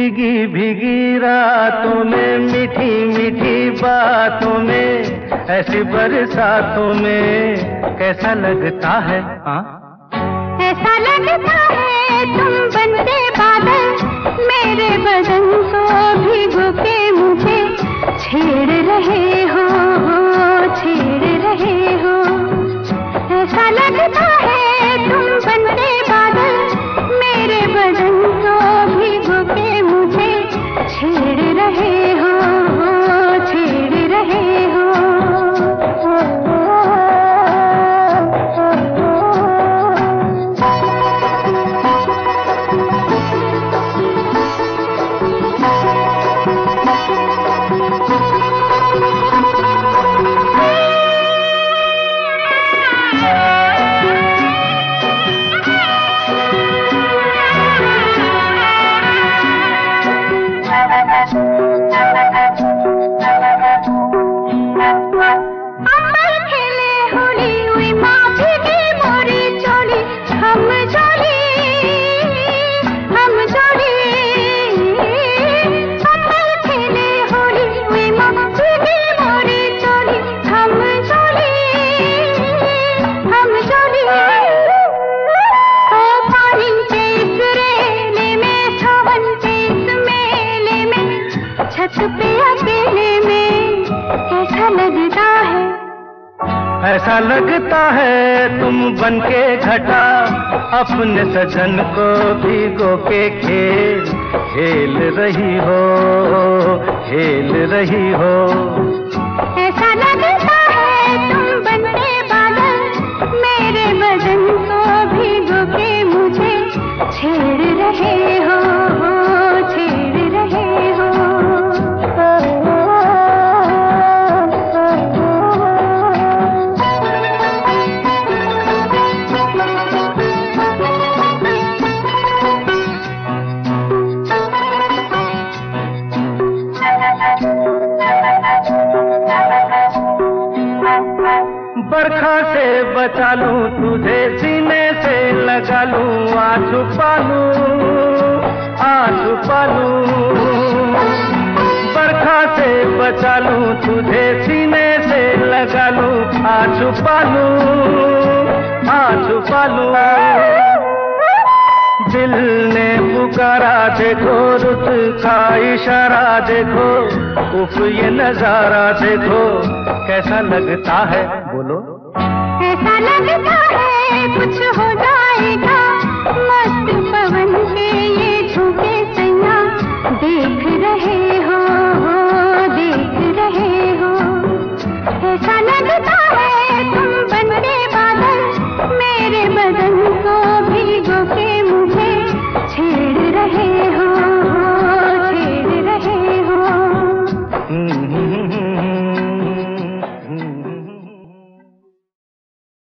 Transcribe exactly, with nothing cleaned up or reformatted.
भीगी भीगी रातों में, मीठी मीठी बातों में, ऐसी बरसातों में कैसा लगता है? हाँ, ऐसा लगता है तुम बनते बादल, मेरे बदन को भिगो के मुझे छेड़ रहे हो, छेड़ रहे हो। ऐसा लगता है तुम बनते बादल, मेरे बदन को भिगो के मुझे छेड़ रहे हो, छेड़ रहे हो। ऐसा लगता है तुम बनके घटा, अपने सजन को भिगो के खेल खेल रही हो, खेल रही हो। ऐसा लगता है तुम बनके बादल, मेरे बदन को भिगो के मुझे छेड़ रहे हो, छेड़ रहे हो। बरखा से बचा लूं तुझे, सीने से लगा लूं, आ छुपा लूं, आ छुपा लूं। बरखा से बचा लूं तुझे, सीने से लगा लूं, आ छुपा लूं, आ छुपा लूं। दिल ने पुकारा देखो, रुत का इशारा देखो, उफ ये नजारा देखो कैसा लगता है, बोलो। ऐसा लगता है कुछ हो जाएगा